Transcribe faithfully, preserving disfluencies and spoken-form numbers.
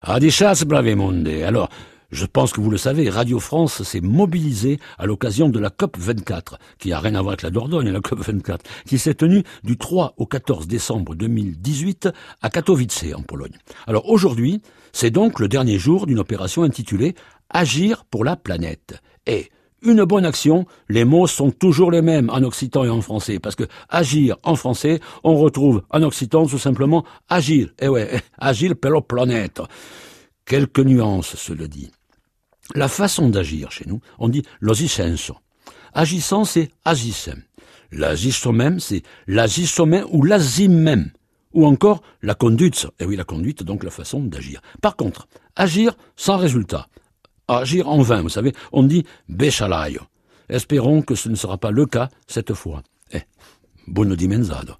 Adicias Bravemonde. Alors, je pense que vous le savez, Radio France s'est mobilisée à l'occasion de la COP vingt-quatre, qui a rien à voir avec la Dordogne, la COP vingt-quatre, qui s'est tenue du trois au quatorze décembre deux mille dix-huit à Katowice, en Pologne. Alors aujourd'hui, c'est donc le dernier jour d'une opération intitulée « Agir pour la planète ». Et une bonne action, les mots sont toujours les mêmes en occitan et en français, parce que agir en français, on retrouve en occitan tout simplement agir. Eh ouais, agir per la planète. Quelques nuances, cela dit. La façon d'agir chez nous, on dit l'osisenso. Agissant, c'est agissem. L'agissomem, c'est l'agissomem ou l'azimem. Ou encore la conduite. Eh oui, la conduite, donc la façon d'agir. Par contre, agir sans résultat. Agir en vain, vous savez, on dit béchalaio. Espérons que ce ne sera pas le cas cette fois. Eh, buona dimenzado.